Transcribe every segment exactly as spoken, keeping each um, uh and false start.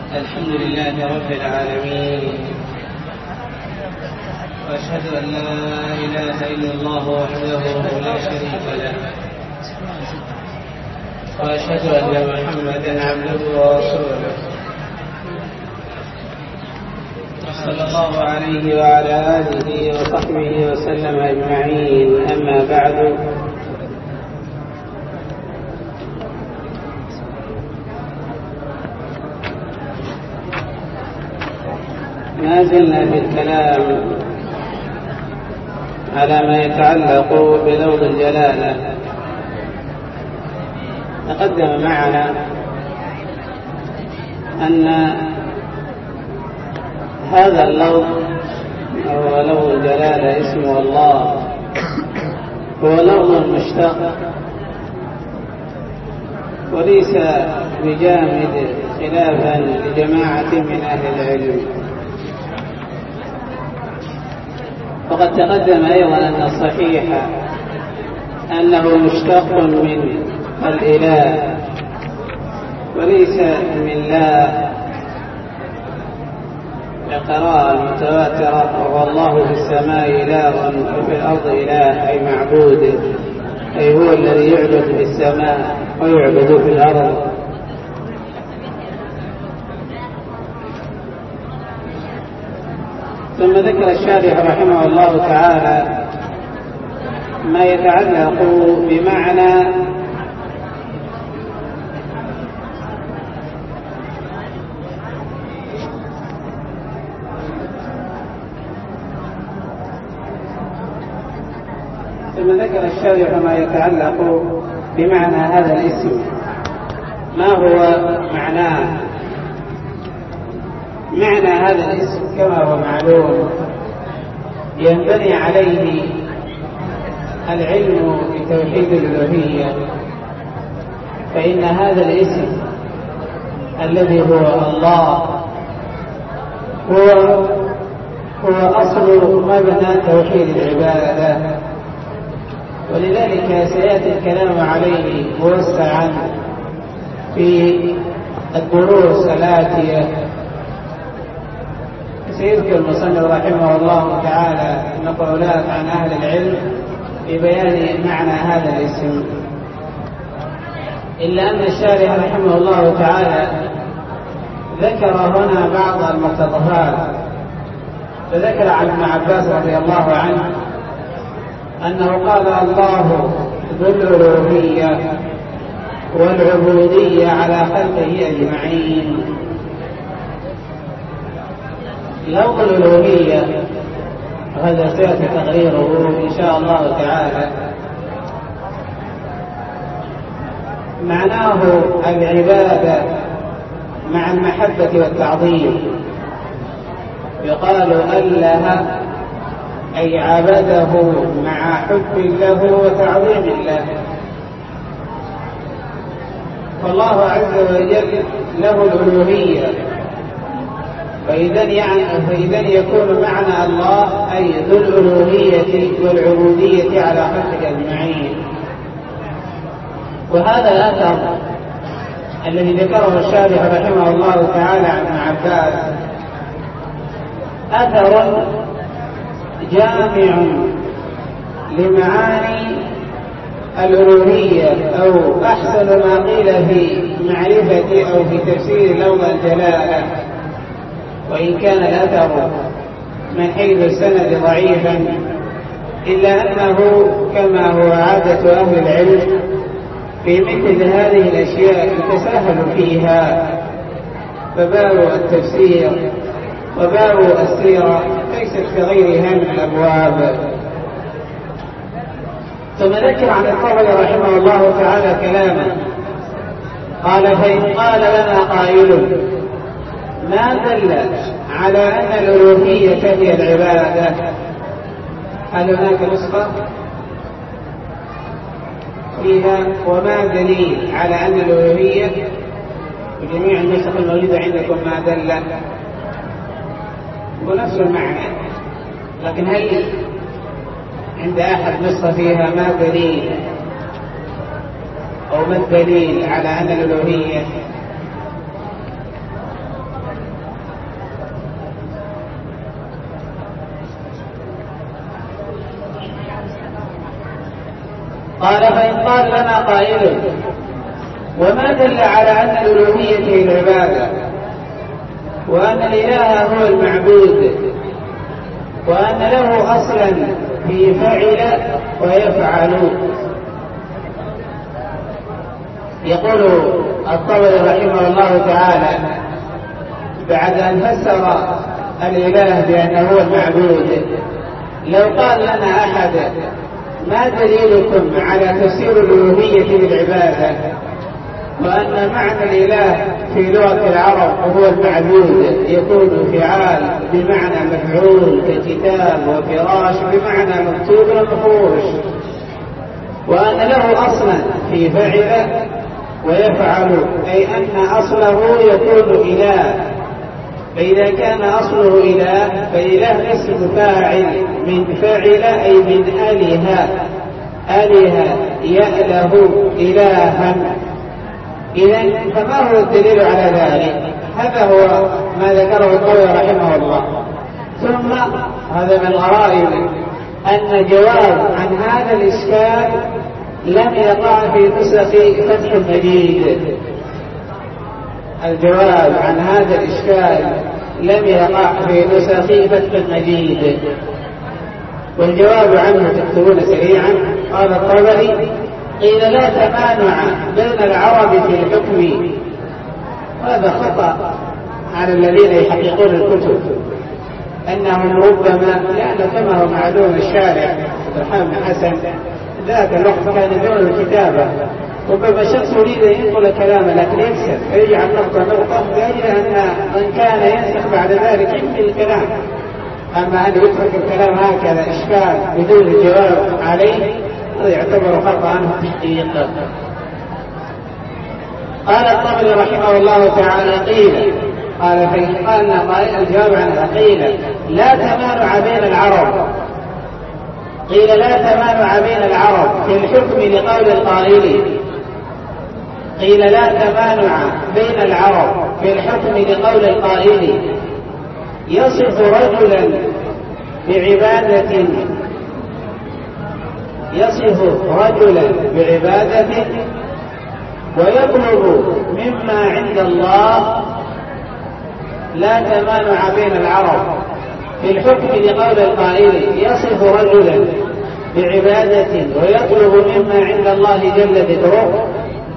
الحمد لله رب العالمين، وأشهد أن لا إله إلا الله وحده لا شريك له، وأشهد أن محمدا عبده ورسوله صلى الله عليه وعلى آله وصحبه وسلم أجمعين. أما بعد، ما زلنا في الكلام على ما يتعلق بلفظ الجلالة. تقدم معنا أن هذا اللفظ هو لفظ الجلالة، اسمه الله، هو لفظ مشتق وليس بجامد خلافا لجماعة من أهل العلم. وقد تقدم أيضا أن الصحيح أنه مشتق من الإله وليس من لا، لقراءة المتواترة وهو الله في السماء إله وفي الأرض إله، أي معبود، أي هو الذي يعبد في السماء ويعبد في الأرض. ثم ذكر الشارح رحمه الله تعالى ما يتعلق بمعنى ثم ذكر الشارح ما يتعلق بمعنى هذا الاسم، ما هو معناه. معنى هذا الاسم كما هو معلوم ينبني عليه العلم بتوحيد الألوهية، فإن هذا الاسم الذي هو الله هو هو أصل مبنى توحيد العبادة، ولذلك سيأتي الكلام عليه موسعا في الدروس الآتية. سيذكر المصنف رحمه الله تعالى مقولات عن أهل العلم ببيان معنى هذا الاسم، إلا أن الشارح رحمه الله تعالى ذكر هنا بعض المقتضيات. فذكر عن ابن عباس رضي الله عنه أنه قال: الله ذو الألوهية والعبودية على خلقه أجمعين. لفظ الألوهية هذا سيأتي تقريره إن شاء الله تعالى، معناه العبادة مع المحبة والتعظيم. يقال أله أي عبده مع حب له وتعظيم له. فالله عز وجل له الألوهية، فإذا يعني فإذا يكون معنى الله أي ذو الألوهية والعبودية على خلقه أجمعين. وهذا الأثر الذي ذكره الشارح رحمه الله تعالى عن ابن عباس أثر جامع لمعاني الألوهية، أو أحسن ما قيل في معرفة أو في تفسير لفظ الجلالة، وإن كان الأثر من حيث السند ضعيفا، إلا أنه كما هو عادة أهل العلم في مثل هذه الأشياء يتساهل فيها، فباب التفسير وباب السيرة ليست كغيرها من الأبواب. ثم ذكر عن الطبري رحمه الله تعالى كلاما قال: فإن قال لنا قائل ما دل على أن الألوهية هي العبادة، هل هناك نسخة فيها وما دليل على أن الألوهية؟ وجميع النسخ الموجودة عندكم ما دل، ونفس المعنى، لكن هل عند أحد نسخة فيها ما دليل أو ما الدليل على أن الألوهية؟ قال فإن قال لنا قائل وما دل على أن الألوهية هي العبادة وأن الإله هو المعبود وأن له أصلا في فعل ويفعل؟ يقول الطبري رحمه الله تعالى بعد أن فسر الإله بأنه هو المعبود: لو قال لنا أحد ما دليلكم على تفسير الألوهية بالعبادة وأن معنى الإله في لغة العرب هو المعبود يكون فعال بمعنى مفعول ككتاب وفراش بمعنى مكتوب ومفروش، وأن له أصلا في فعل ويفعل، أي أن أصله يكون إله، فإذا كان أصله إله فإله اسم فاعل من فعل أي من أله، أله يأله إلها. إذن فما هو الدليل على ذلك؟ هذا هو ما ذكره الطبري رحمه الله. ثم هذا من الغرائب أن جواب عن هذا الإشكال لم يقع في نسخ فتح المجيد. الجواب عن هذا الإشكال لم يقع في نسخ فتح المجيد، والجواب عنه تكتبون سريعا. قال الطبري: قيل لا تمانع بين العرب في الحكم. هذا خطأ على الذين يحققون الكتب، أنهم ربما، لأن كما هو معلوم الشارع عبد الرحمن بن حسن ذاك الوقت كان دون الكتابة، ربما شخص يريد أن ينقل كلامه لكن يكسر فيجعل نقطة نقطة لأجل أن من كان ينسخ بعد ذلك ينقل الكلام. أما أن يترك الكلام هكذا إشكال بدون الجواب عليه هذا يعتبر خطأ عنه تحقيقا. قال الطبري رحمه الله تعالى: قيل قال فإن قالنا قائل الجواب عنها قيل لا تمانع بين العرب قيل لا تمانع بين العرب في الحكم لقول القائل قيل لا تمانع بين العرب في الحكم لقول القائل يصف رجلا بعبادة يصف رجلا بعبادة ويطلب مما عند الله. لا تمانع بين العرب في الحكم لقول القائل يصف رجلا بعبادة ويطلب مما عند الله جل ذكره.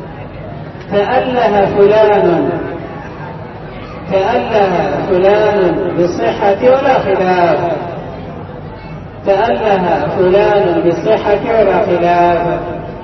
تأله فلان تأله فلان بالصحة ولا خلاف تأله فلان بالصحة ولا خلاف.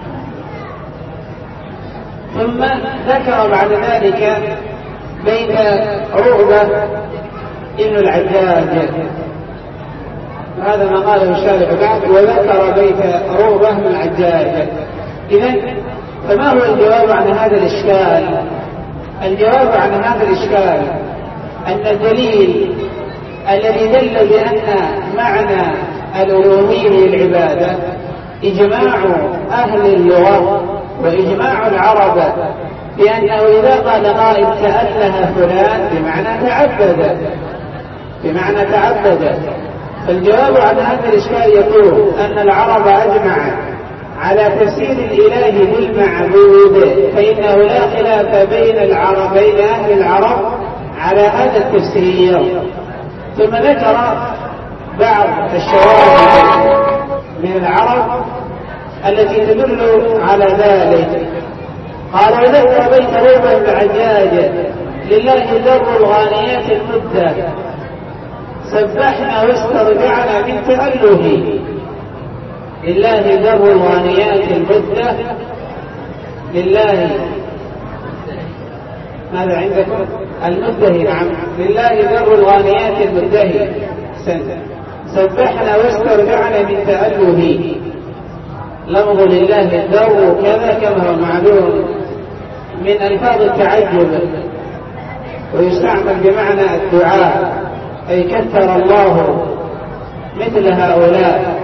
ثم ذكر بعد ذلك بيت عقبة ابن العجاج، هذا ما قاله الشارح بعد، وذكر بيت عقبة بن العجاج. إذن فما هو الجواب عن هذا الإشكال؟ الجواب عن هذا الإشكال أن الدليل الذي دل بأن معنى الألوهية للعبادة إجماع أهل اللغة وإجماع العرب بأنه إذا قال قائل تأله فلان بمعنى تعبد بمعنى تعبد فالجواب عن هذا الإشكال يقول أن العرب أجمعت على تفسير الإله بالمعبود، فإنه لا خلاف بين العرب بين أهل العرب على هذا التفسير. ثم ذكر بعض الشواهد من العرب التي تدل على ذلك. قال: وذكر بيت عقبة بن العجاج لله در الغانيات المدة سبحنا واسترجعنا من تأله. لله در الغانيات المدة لله ماذا عندكم؟ المدهي. نعم، لله در الغانيات المدهي. سبحنا واسترجعنا من تأله. لفظ لله الدر كذا كما هو معلوم من ألفاظ التعجب، ويستعمل بمعنى الدعاء، أي كثر الله مثل هؤلاء.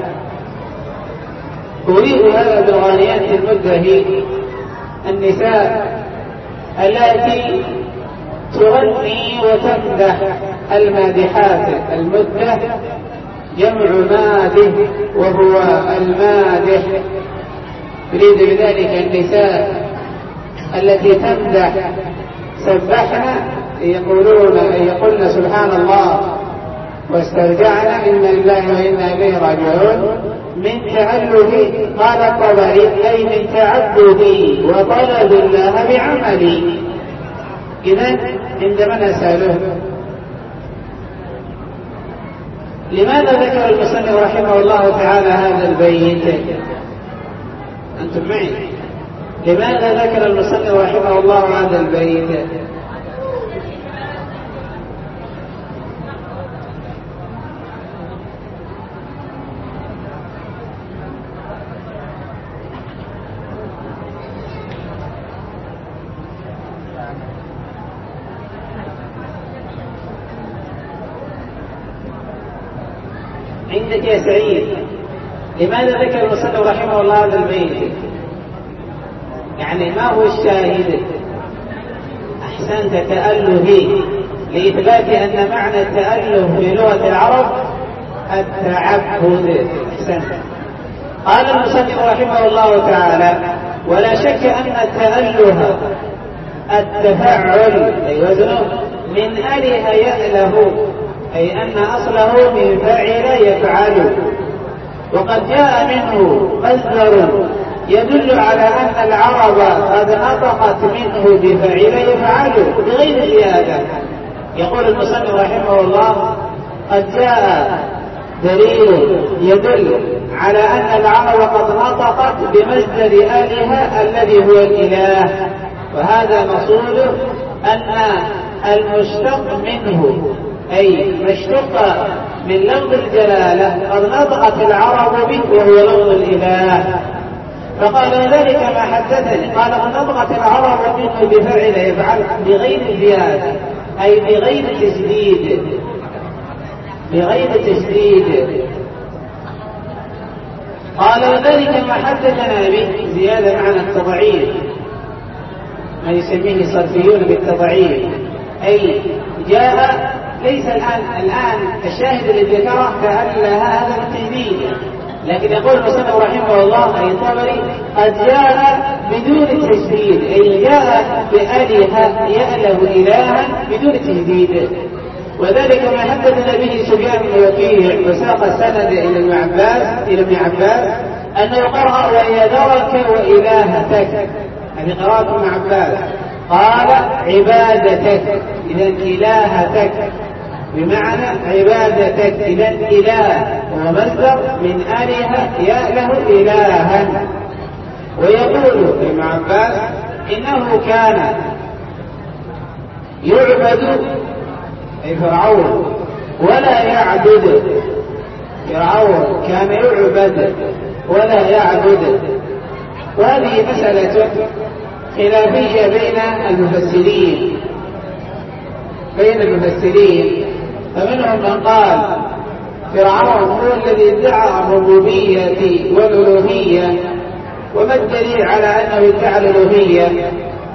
أريد هذا بالغانيات المدهي النساء التي تغني وتمدح المادحات. المدة جمع مادح وهو المادح. يريد بذلك النساء التي تمدح سبحنا يقولون يقولن سبحان الله واسترجعنا إنا لله وإنا إليه راجعون من تأله. قال الطبري أي من تعبدي وطلب الله بعملي. إذن عندما نسأله لماذا ذكر المصنف رحمه الله تعالى هذا البيت؟ أنتم معي؟ لماذا ذكر المصنف رحمه الله هذا البيت؟ عندك يا سعيد، لماذا ذكر المصنف رحمه الله هذا البيت؟ يعني ما هو الشاهد؟ أحسنت، تأله، لإثبات أن معنى التأله في لغة العرب التعبد. أحسنت. قال المصنف رحمه الله تعالى: ولا شك أن التأله التفعل أي وزنه من أله يأله، أي أن أصله من فعل يفعل، وقد جاء منه مصدر يدل على أن العرب قد نطقت منه بفعل يفعل بغير زيادة. يقول المصنف رحمه الله: قد جاء دليل يدل على أن العرب قد نطقت بمصدر آلهة الذي هو الإله، وهذا مقصوده أن المشتق منه أي مشتق من لفظ الجلالة قد نطقت العرب به وهو لفظ الإله. فقال ذلك ما حدثني، قال قد نطقت العرب منه بفعل يفعل بغير زيادة أي بغير تسديد، بغير تسديد. قال وذلك ما حدثنا به زيادة معنى التضعيف، ما يسميه الصرفيون بالتضعيف، أي جاء ليس الآن الآن الشاهد الذي ذكره كأن هذا التهديد، لكن يقول المصنف رحمه الله أي الطبري: قد جاء بدون تشديد، أي جاء بآلهة يأله إلها بدون تهديد. وذلك ما حدثنا به سفيان بن وكيع وساق السند إلى ابن عباس إلى ابن عباس أنه قرأ: ويذرك وإلهتك، هذه قراءة ابن عباس. قال: عبادتك، إذا إلهتك بمعنى عبادتك، إذا إله ومصدر من آلهة يأله إلها. ويقول ابن عباس: إنه كان يعبد أي فرعون ولا يعبد، فرعون كان يعبد ولا يعبد. وهذه مسألة خلافية بين المفسرين بين المفسرين فمنهم من قال فرعون هو الذي ادعى الربوبية والألوهية، وما الدليل على أنه ادعى الألوهية؟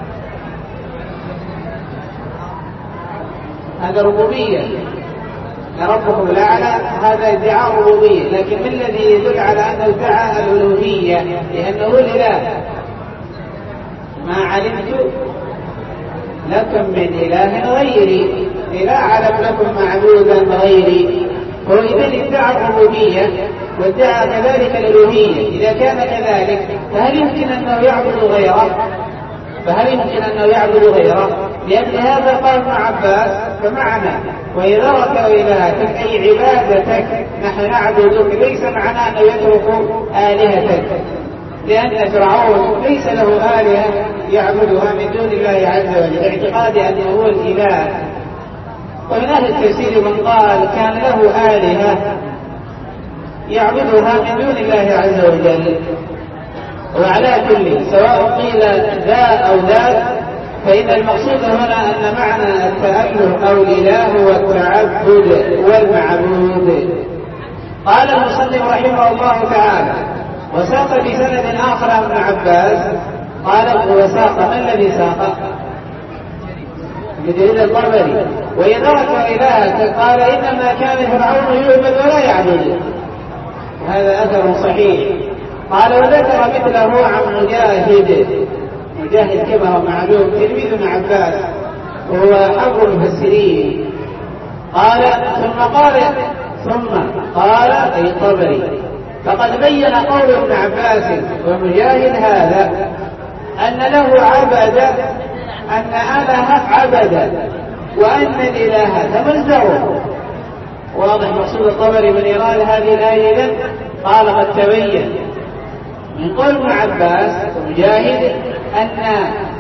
هذا ربوبية، ربكم الأعلى، هذا ادعاء ربوبية، لكن ما الذي يدل على أنه ادعى الألوهية؟ لأنه الإله. ما علمت لكم من إله غيري، لا أعلم لكم معبودا غيري. هو إذا ادعى الربوبية وادعى كذلك الألوهية. إذا كان كذلك فهل يمكن أنه يعبد غيره؟ فهل يمكن أنه يعبد غيره؟ لأن هذا قال ابن عباس: فمعنى ويذرك وإلهتك أي عبادتك، نحن نعبدك، ليس معنى أنه يترك آلهتك، لأن فرعون ليس له آلهة يعبدها من دون الله عز وجل، اعتقاد أنه هو الإله. ومن أهل التفسير من قال كان له آلهة يعبدها من دون الله عز وجل. وعلى كل سواء قيل ذا أو ذاك، فإن المقصود هنا أن معنى التأله أو الإله هو التعبد والمعبود. قال المصنف رحمه الله تعالى: وساق بسند آخر ابن عباس قال: وساق، ما الذي ساق؟ بدليل الطبري: ويذرك وإلهك، قال: إنما كان فرعون يعبد ولا يعبد. هذا أثر صحيح، قال وذكر مثله عن مجاهد. مجاهد كما معلوم تلميذ ابن عباس وهو حبر المفسرين. قال ثم قال ثم قال أي الطبري فقد بين قول ابن عباس ومجاهد هذا أن له عبد أن أله عبد وأن الإله تمزره. واضح مقصود الطبري من إيراد هذه الآية. قال قد تبين من قول ابن عباس ومجاهد أن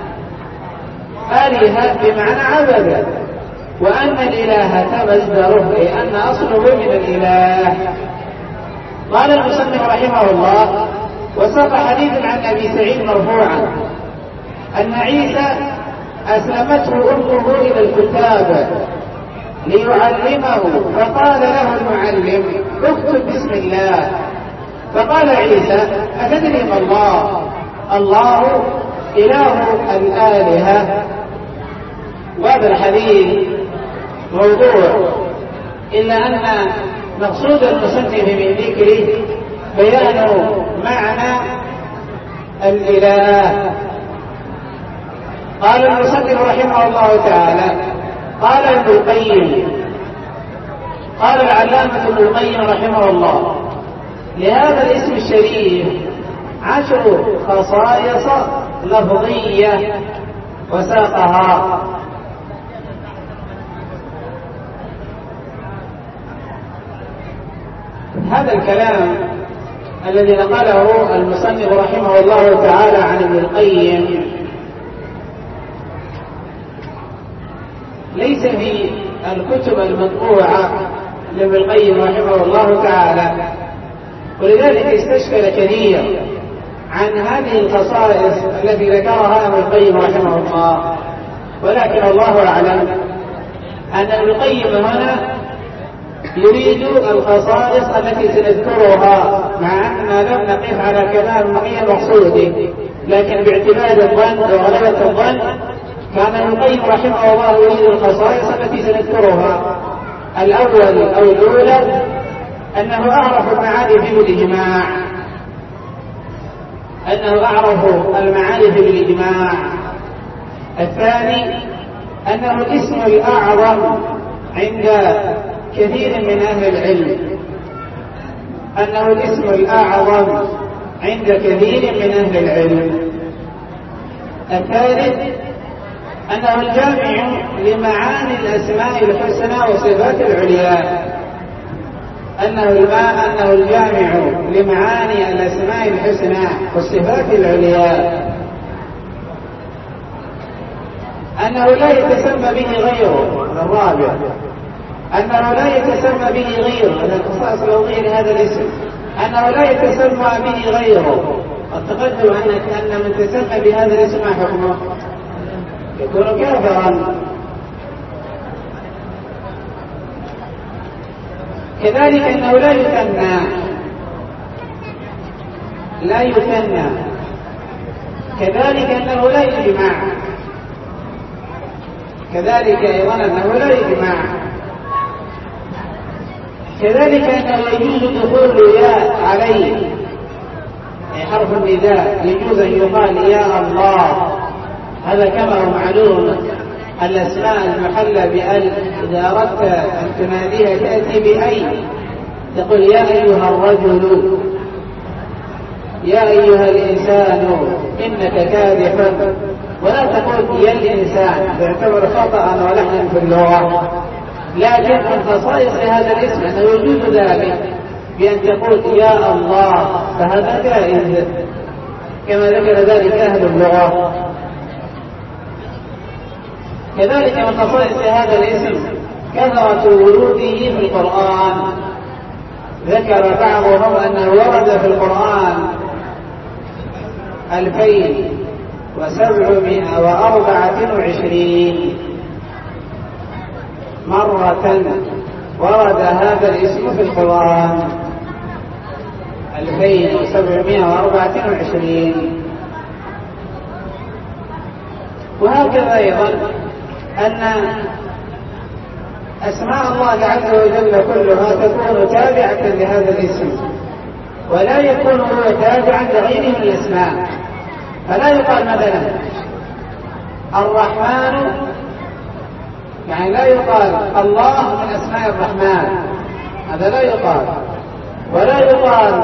آلهة بمعنى عبد وأن الإله تمزره أي أن أصله من الإله. قال المصنف رحمه الله وساق حديث عن أبي سعيد مرفوعا أن عيسى أسلمته أمه إلى الكتاب ليعلمه فقال له المعلم اكتب بسم الله. فقال عيسى أتدري ما الله؟ الله إله الآلهة. وهذا الحديث موضوع إلا أن مقصود المصنف من ذكره بيان معنى الإله. قال المصنف رحمه الله تعالى قال ابن القيم قال العلامة ابن القيم رحمه الله لهذا الاسم الشريف عشر خصائص لفظية وساقها. هذا الكلام الذي نقله المصنف رحمه الله تعالى عن ابن القيم ليس في الكتب المطبوعة لابن القيم رحمه الله تعالى، ولذلك استشكل كثير عن هذه الخصائص التي ذكرها ابن القيم رحمه الله. ولكن الله أعلم أن ابن القيم هنا يريد الخصائص التي سنذكرها مع أننا لم نقف على كلام غير مقصود، لكن باعتماد الظن وغلبة الظن كان ابن القيم رحمه الله يريد الخصائص التي سنذكرها. الأول أو الأولى أنه أعرف المعارف بالإجماع أنه أعرف المعارف بالإجماع. الثاني أنه الاسم الأعظم عند كثير من أهل العلم أنه الاسم الأعظم عند كثير من أهل العلم. الثالث أنه الجامع لمعاني الأسماء الحسنى وصفات العليا أنه الماء أنه الجامع لمعاني الأسماء الحسنى والصفات العليا أنه لا يتسمى به غيره. الرابع أنه لا يتسمى به غيره، هذا الخصائص اللفظية لهذا الاسم، أنه لا يتسمى به غيره. قد تقدم أنك أن من تسمى بهذا الاسم ما حكمه؟ يكون كافرا. كذلك أنه لا يثنى لا يثنى كذلك أنه لا يجمع كذلك أيضا أنه لا يجمع كذلك أنه يجوز دخول ياء عليه، يعني حرف النداء يجوز أن يقال يا الله. هذا كما هو معلوم الأسماء المحلى بأل إذا أردت أن تناديها تأتي بأي، تقول يا أيها الرجل، يا أيها الإنسان إنك كادح، ولا تقول يا الإنسان تعتبر خطأ ولحنا في اللغة. لكن من خصائص هذا الاسم أنه يجوز ذلك بأن تقول يا الله، فهذا جائز كما ذكر ذلك أهل اللغة. كذلك من خصائص هذا الاسم كثرة وروده في القرآن. ذكر بعضهم أنه ورد في القرآن ألفين وسبعمائة وأربعة وعشرين مرة ورد هذا الاسم في القرآن، ألفين وسبعمائة وأربعة وعشرين. وهكذا أيضا أن أسماء الله عز وجل كلها تكون تابعة لهذا الاسم. ولا يكون هو تابعا لغيره من الاسماء. فلا يقال مثلا الرحمن، يعني لا يقال الله من اسماء الرحمن، هذا لا يقال. ولا يقال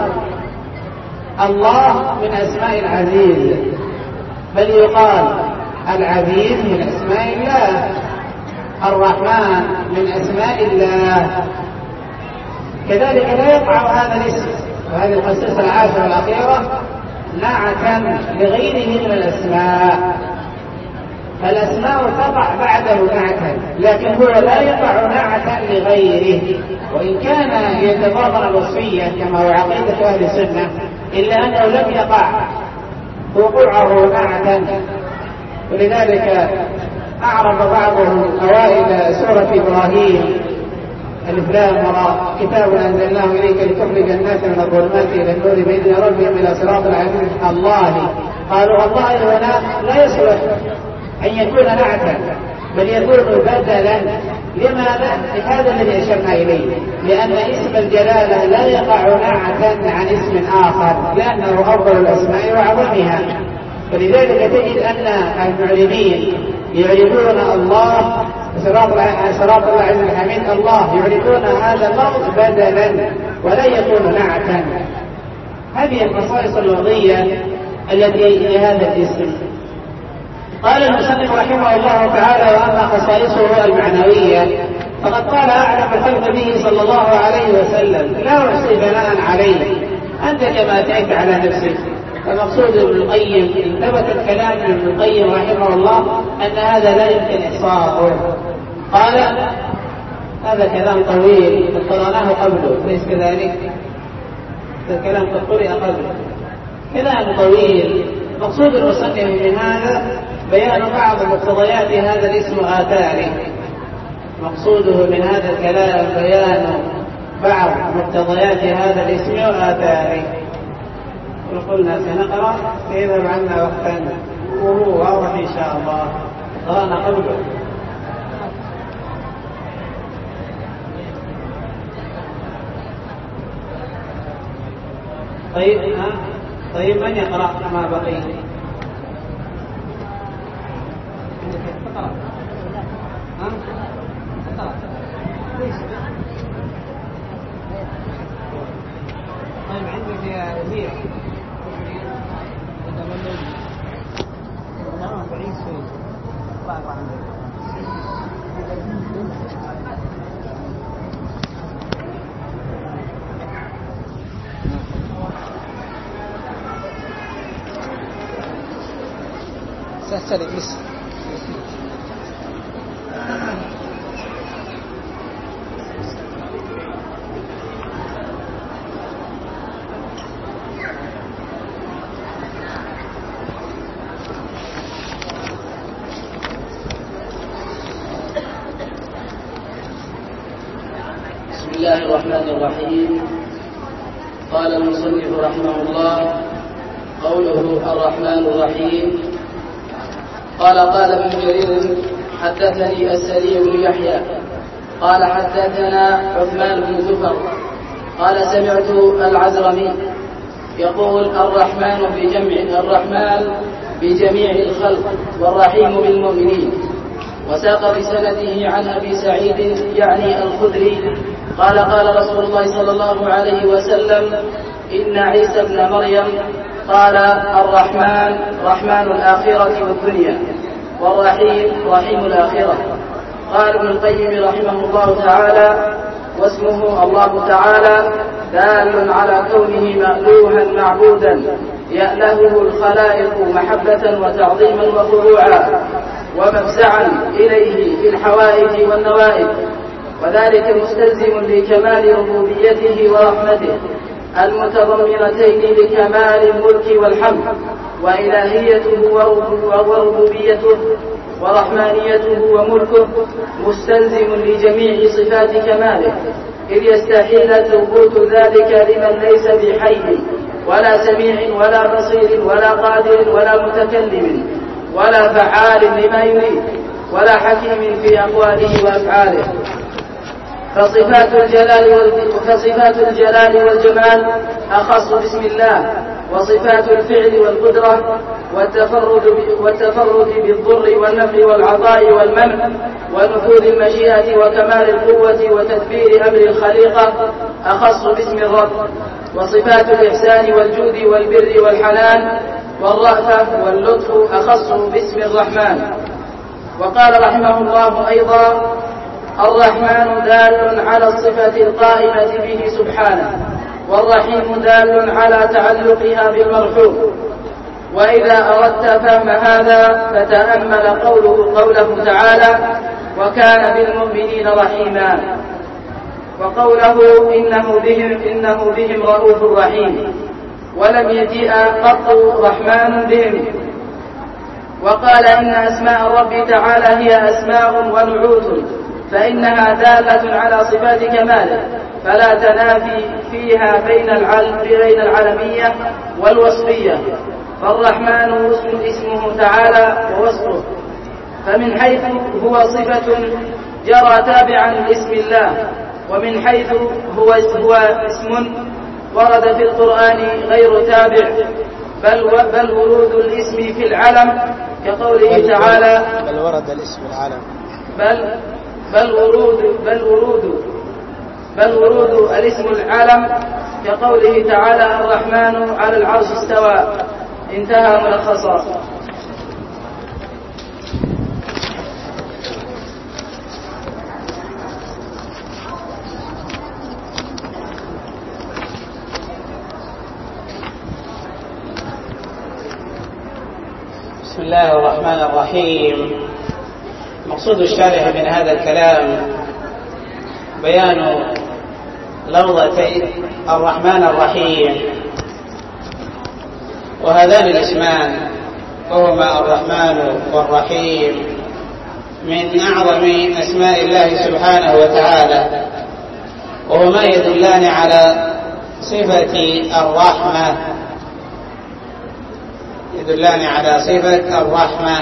الله من اسماء العزيز، بل يقال العزيز من اسماء الله، الرحمن من اسماء الله. كذلك لا يقع هذا الاسم وهذه الخصيصة العاشرة الأخيرة نعتا لغيره من الأسماء. فالأسماء تقع بعده نعتا، لكن هو لا يقع نعتا لغيره، وإن كان يتضمن الوصفية كما هو عقيدة أهل السنة، إلا أنه لم يقع وقوعه نعتا. ولذلك أعرض بعضهم أوائل سورة إبراهيم ألف لام را كتاب أنزلناه إليك لتخرج الناس من الظلمات إلى النور بإذن ربهم إلى صراط العزيز الله. قالوا الله هنا لا يصلح أن يكون نعتا، بل يكون بدلا. لماذا؟ لهذا الذي أشرنا إليه، لأن اسم الجلالة لا يقع نعتا عن اسم آخر، لأنه أفضل الأسماء وأعظمها. فلذلك تجد أن المعربين يعرفون الله صراط الله عز الحميد الله، يعرفون هذا اللفظ بدلا ولا يكون نعتا. هذه الخصائص اللفظية التي لهذا الاسم. قال المصنف رحمه الله تعالى: وأما خصائصه المعنوية فقد قال أعلم الخلق به صلى الله عليه وسلم: لا أحصي ثناء عليه، أنت كما أتيت على نفسك. فمقصود ابن القيم إن ثبت الكلام من ابن القيم رحمه الله أن هذا لا يمكن إحصاؤه. قال: هذا كلام طويل قد قرأناه قبله، ليس كذلك؟ الكلام قد قرأ قبله، كلام طويل. مقصود المصنف من هذا بيان بعض مقتضيات هذا الاسم وآثاره. مقصوده من هذا الكلام بيان بعض مقتضيات هذا الاسم وآثاره. وقلنا سنقرأ سيذهب عنا وقتا وهو واضح إن شاء الله، قرأنا قبله. طيب ها طيب من يقرأ ما بقي؟ تقرأ ها تقرأ طيب عندك يا أمير سهل بس. بسم الله الرحمن الرحيم. قال المصنف رحمه الله: قوله الرحمن الرحيم. قال قال ابن جرير: حدثني السري بن يحيى قال حدثنا عثمان بن زفر قال سمعت العزرمي يقول: الرحمن بجمع الرحمن بجميع الخلق والرحيم بالمؤمنين. وساق بسنده عن أبي سعيد يعني الخدري قال: قال رسول الله صلى الله عليه وسلم: إن عيسى ابن مريم قال: الرحمن رحمن الآخرة والدنيا، والرحيم رحيم الآخرة. قال ابن القيم رحمه الله تعالى: واسمه الله تعالى دال على كونه مألوها معبودا يألهه الخلائق محبة وتعظيما وخضوعا ومفزعا إليه في الحوائج والنوائب، وذلك مستلزم لكمال ربوبيته ورحمته المتضمنتين لكمال الملك والحمد، وإلهيته وربوبيته ورحمانيته وملكه مستلزم لجميع صفات كماله، إذ يستحيل ثبوت ذلك لمن ليس بحي ولا سميع ولا بصير ولا قادر ولا متكلم ولا فعال لما يريد ولا حكيم في أقواله وأفعاله. فصفات الجلال فصفات الجلال والجمال أخص باسم الله، وصفات الفعل والقدرة والتفرد والتفرد بالضر والنفع والعطاء والمنع ونفوذ المشيئة وكمال القوة وتدبير أمر الخليقة أخص باسم الرب، وصفات الإحسان والجود والبر والحنان والرأفة واللطف أخص باسم الرحمن. وقال رحمه الله أيضا: الرحمن دال على الصفة القائمة به سبحانه، والرحيم دال على تعلقها بالمرحوم. وإذا أردت فهم هذا فتأمل قوله, قوله تعالى: وكان بالمؤمنين رحيما، وقوله إنه بهم, إنه بهم رؤوف رحيم، ولم يجيء قط رحمن بهم. وقال إن أسماء الرب تعالى هي أسماء ونعوت، فإنها دالة على صفات كماله، فلا تنافي فيها بين بين العلمية والوصفية. فالرحمن اسمه تعالى ووصفه، فمن حيث هو صفة جرى تابعا لاسم الله، ومن حيث هو هو اسم ورد في القرآن غير تابع، بل بل ورود الاسم في العلم كقوله تعالى: بل ورد الاسم العلم بل بل ورود بل ورود بل ورود الاسم العلم كقوله تعالى: الرحمن على العرش استوى. انتهى ملخصا. بسم الله الرحمن الرحيم. مقصود الشارح من هذا الكلام بيان لفظتي الرحمن الرحيم، وهذان الاسمان وهما الرحمن والرحيم من أعظم أسماء الله سبحانه وتعالى، وهما يدلان على صفة الرحمة يدلان على صفة الرحمة.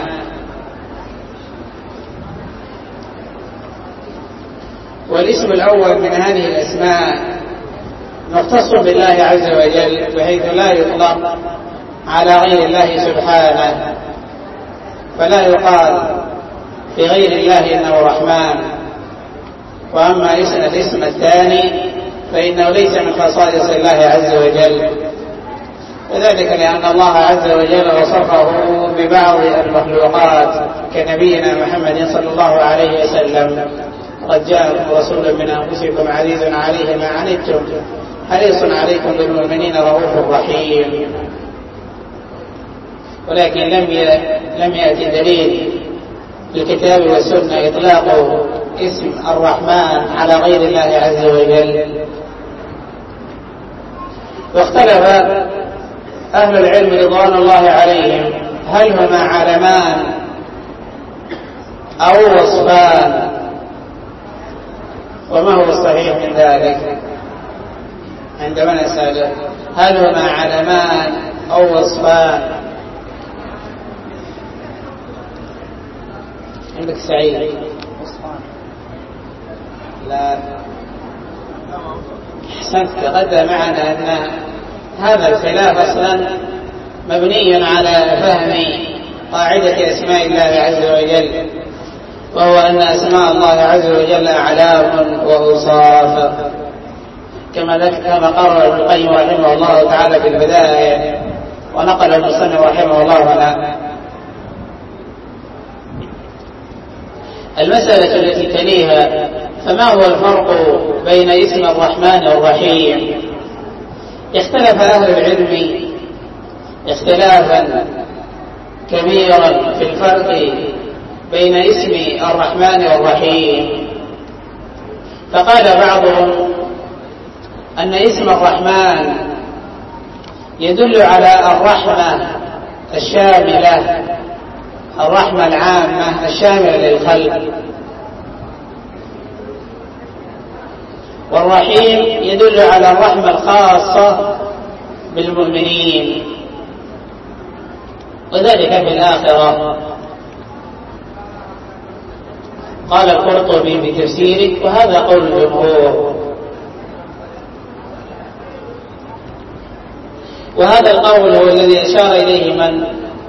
والاسم الأول من هذه الأسماء مختص بالله عز وجل، بحيث لا يطلق على غير الله سبحانه، فلا يقال في غير الله إنه رحمن. وأما الاسم الثاني فإنه ليس من خصائص الله عز وجل، وذلك لأن الله عز وجل وصفه ببعض المخلوقات كنبينا محمد صلى الله عليه وسلم: قد جاءكم رسول من أنفسكم عزيز عليه ما عنتم حريص عليكم بالمؤمنين رؤوف رحيم. ولكن لم لم يأتي دليل في الكتاب والسنة إطلاق اسم الرحمن على غير الله عز وجل. واختلف أهل العلم رضوان الله عليهم هل هما علمان أو وصفان، وما هو الصحيح من ذلك عندما نسأل هل هما علمان أو وصفان؟ عندك سعيد؟ لا، أحسنت. تقدم معنا أن هذا الخلاف أصلا مبني على فهم قاعدة أسماء الله عز وجل، وهو أن أسماء الله عز وجل أعلام وأوصاف، كما كما قرر ابن القيم رحمه الله تعالى في البداية، ونقل المصنف رحمه الله هنا. المسألة التي تليها: فما هو الفرق بين اسم الرحمن والرحيم؟ اختلف أهل العلم اختلافا كبيرا في الفرق بين اسم الرحمن والرحيم. فقال بعضهم أن اسم الرحمن يدل على الرحمة الشاملة، الرحمة العامة الشاملة للخلق، والرحيم يدل على الرحمة الخاصة بالمؤمنين، وذلك في الآخرة. قال القرطبي في تفسيره وهذا قول الجمهور. وهذا القول هو الذي أشار إليه من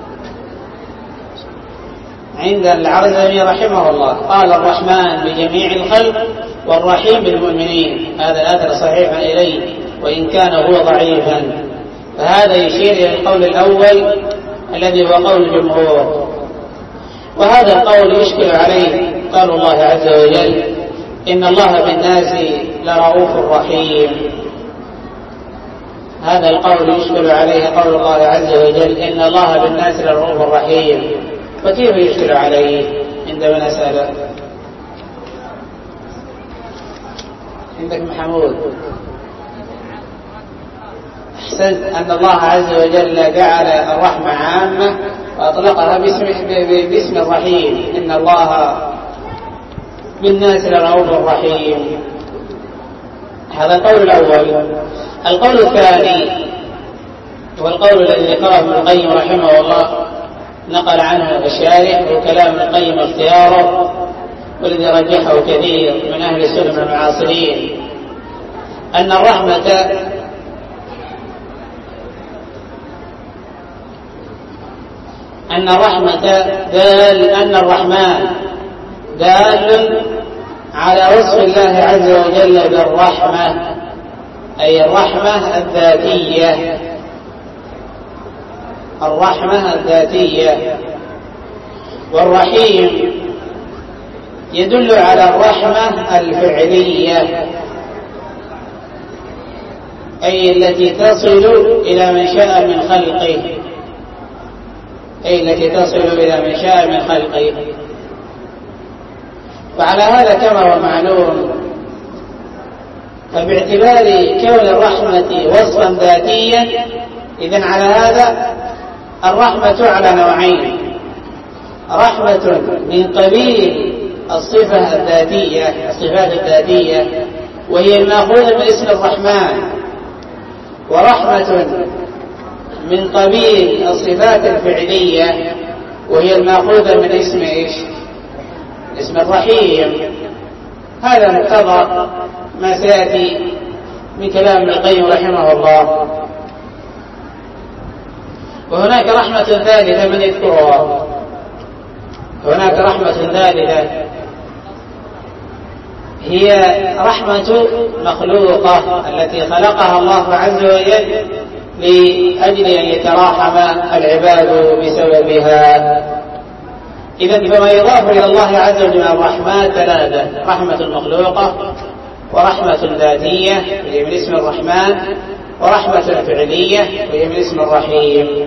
عند العرزمي رحمه الله، قال الرحمن بجميع الخلق والرحيم بالمؤمنين، هذا الأثر صحيح إليه وإن كان هو ضعيفا، فهذا يشير إلى القول الأول الذي هو قول الجمهور. وهذا القول يشكل عليه قال الله عز وجل إن الله بالناس لرؤوف رحيم، هذا القول يشكل عليه قول الله عز وجل إن الله بالناس لرؤوف رحيم، فكيف يشكل عليه عندما نسأل؟ عندك محمود أحسنت، أن الله عز وجل جعل الرحمة عامة وأطلقها باسم, باسم الرحيم، إن الله بالناس لرؤوف رحيم، هذا القول الأول. القول الثاني هو القول الذي ذكره ابن القيم رحمه الله، نقل عنه الشارح وكلام ابن القيم اختياره، والذي رجحه كثير من أهل السنة المعاصرين، أن الرحمة أن الرحمة دال أن الرحمن دال على وصف الله عز وجل بالرحمة، أي الرحمة الذاتية، الرحمة الذاتية. والرحيم يدل على الرحمة الفعلية، أي التي تصل إلى من شاء من خلقه، أي التي تصل إلى من شاء من خلقه. وعلى هذا كما هو معلوم، فباعتبار كون الرحمة وصفا ذاتيا، إذن على هذا الرحمة على نوعين: رحمة من قبيل الصفة الذاتية، الصفات الذاتية وهي المأخوذة من اسم الرحمن، ورحمة من قبيل الصفات الفعلية وهي المأخوذة من اسم إيش؟ اسم الرحيم. هذا مقتضى ما سيأتي من كلام ابن القيم رحمه الله. وهناك رحمة ثالثة من يذكرها، هناك رحمة ثالثة هي رحمة مخلوقة التي خلقها الله عز وجل لأجل أن يتراحم العباد بسببها. إذن فما يضاف إلى الله عز وجل الرحمات ثلاثة: رحمة مخلوقة، ورحمة ذاتية وهي من اسم الرحمن، ورحمة فعلية وهي من اسم الرحيم.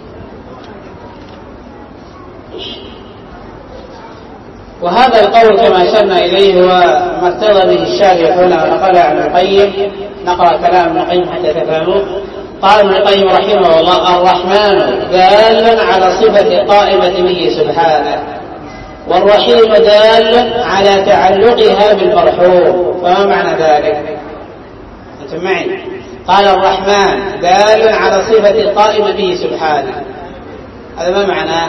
وهذا القول كما أشرنا إليه هو ما ارتضى به الشارح هنا ونقل عن القيم. نقرأ كلام ابن القيم حتى تفهموا. قال ابن القيم رحمه الله: الرحمن دال على صفة قائمة به سبحانه، والرحيم دال على تعلقها بالمرحوم. فما معنى ذلك؟ أنتم معي؟ قال الرحمن دال على صفة قائمة به سبحانه، هذا ما معناه؟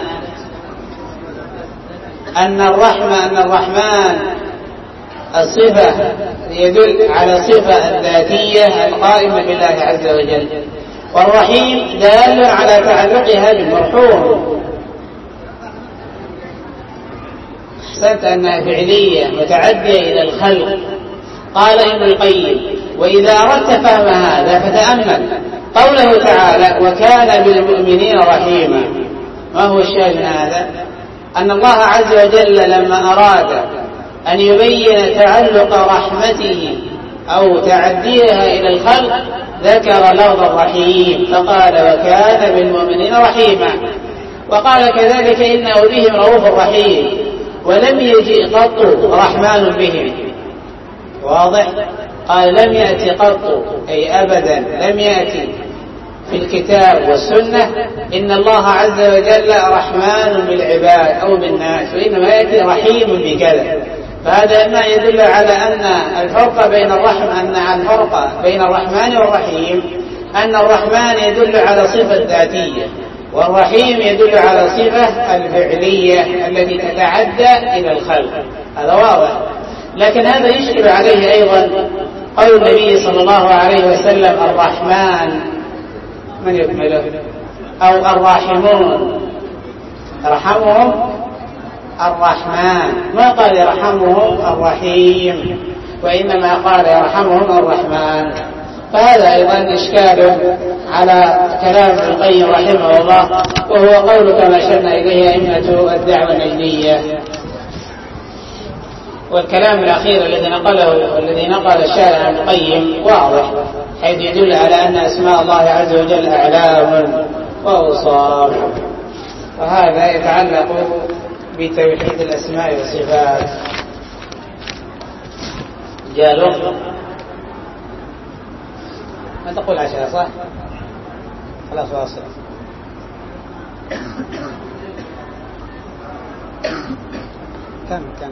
أن الرحمة أن الرحمن الصفة يدل على صفة الذاتية القائمة بالله عز وجل، والرحيم دال على تعلقها بالمرحوم. أحسنت أنها فعلية متعدية إلى الخلق. قال ابن القيم: وإذا أردت فهم هذا فتأمل قوله تعالى: وكان بالمؤمنين رحيما. ما هو الشاهد من هذا؟ أن الله عز وجل لما أراد أن يبين تعلق رحمته أو تعديها إلى الخلق ذكر لفظ الرحيم فقال: وكان بالمؤمنين رحيما. وقال كذلك: إنه بهم رؤوف رحيم، ولم يجئ قط رحمن بهم. واضح؟ قال: لم يأتي قط، أي أبدا لم يأتي في الكتاب والسنة إن الله عز وجل رحمن بالعباد أو بالناس، وإنما يأتي رحيم بكذا. فهذا ما يدل على أن الفرق بين الرحم أن الفرق بين الرحمن والرحيم أن الرحمن يدل على صفة ذاتية، والرحيم يدل على صفة الفعلية التي تتعدى إلى الخلق. هذا واضح. لكن هذا يشكل عليه أيضا قول النبي صلى الله عليه وسلم الرحمن، من يكمله؟ أو الراحمون، رحمهم الرحمن، ما قال يرحمهم الرحيم، وإنما قال يرحمهم الرحمن. فهذا أيضا إشكال على كلام ابن القيم رحمه الله، وهو قول كما أشرنا إليه أئمة الدعوة النجدية. والكلام الأخير الذي نقله الذي نقل الشارع ابن القيم واضح، حيث يدل على أن أسماء الله عز وجل أعلام وأوصاف، وهذا يتعلق بتوحيد الأسماء والصفات. جالوا ما تقول عشرة صح؟ خلاص واصل. كم كم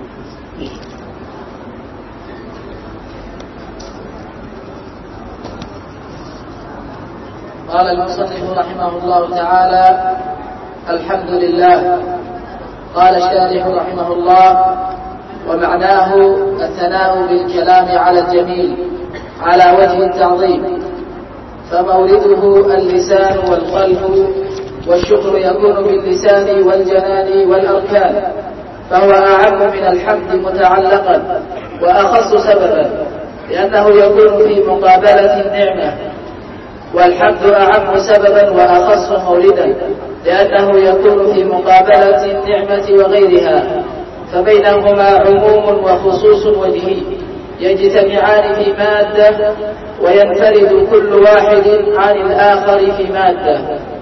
قال المصنف رحمه الله تعالى: الحمد لله. قال الشارح رحمه الله: ومعناه الثناء بالكلام على الجميل على وجه التعظيم، فمورده اللسان والقلب، والشكر يكون باللسان والجنان والأركان، فهو أعم من الحمد متعلقا وأخص سببا، لأنه يكون في مقابلة النعمة، والحمد أعم سببا وأخص موردا، لأنه يكون في مقابلة النعمة وغيرها، فبينهما عموم وخصوص وجهي يجتمعان في مادة، وينفرد كل واحد عن الآخر في مادة.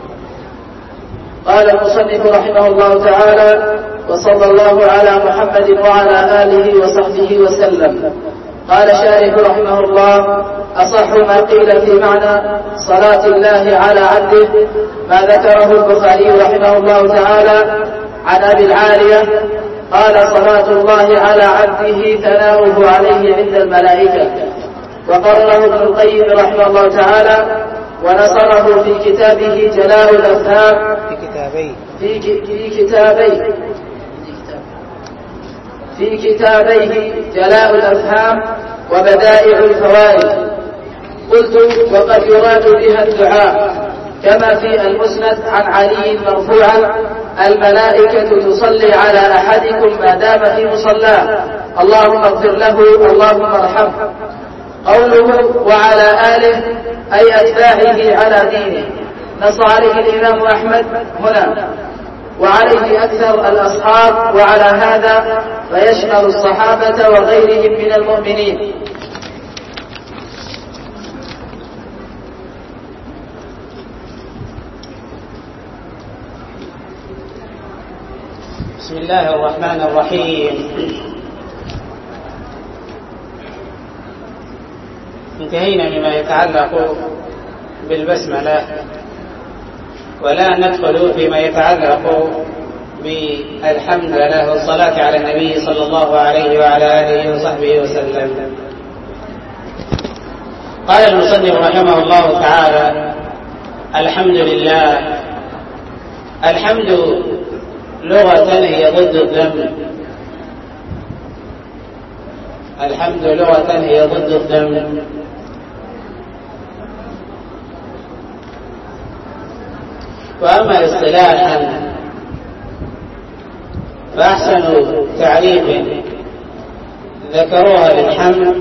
قال المصنف رحمه الله تعالى: وصلى الله على محمد وعلى آله وصحبه وسلم. قال شارح رحمه الله: أصح ما قيل في معنى صلاة الله على عبده ما ذكره البخاري رحمه الله تعالى عن أبي العالية قال: صلاة الله على عبده ثناؤه عليه عند الملائكة. وقرره ابن القيم رحمه الله تعالى ونصره في كتابه جلاء الأفهام في كتابي في, في كتابي في كتابيه جلاء الأفهام وبدائع الفوائد. قلت: وقد يراد بها الدعاء، كما في المسند عن علي مرفوعا: الملائكة تصلي على أحدكم ما دام في مصلاه، اللهم اغفر له، اللهم ارحمه. قوله وعلى آله أي أتباعه على دينه، نص عليه الإمام أحمد هنا، وعليه أكثر الأصحاب، وعلى هذا فيشمل الصحابة وغيرهم من المؤمنين. بسم الله الرحمن الرحيم. انتهينا مما يتعلق بالبسملة، ولا ندخل فيما يتعلق بالحمد لله والصلاة على النبي صلى الله عليه وعلى آله وصحبه وسلم. قال المصنف رحمه الله تعالى: الحمد لله. الحمد لغة هي ضد الذم. الحمد لغة هي ضد الذم، وأما اصطلاحا فأحسن تعريف ذكروها للحمد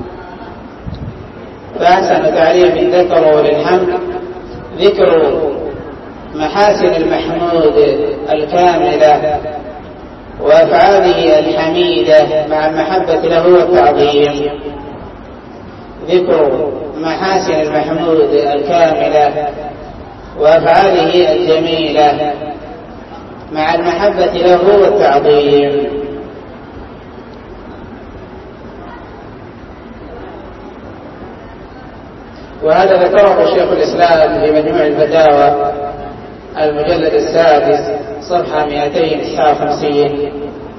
فأحسن تعريف ذكروا للحمد ذكر محاسن المحمود الكاملة وأفعاله الحميدة مع المحبة له والتعظيم. ذكر محاسن المحمود الكاملة وأفعاله الجميلة مع المحبة له والتعظيم. وهذا ذكره شيخ الإسلام في مجموع الفتاوى المجلد السادس صفحة مئتين وتسعة وخمسين.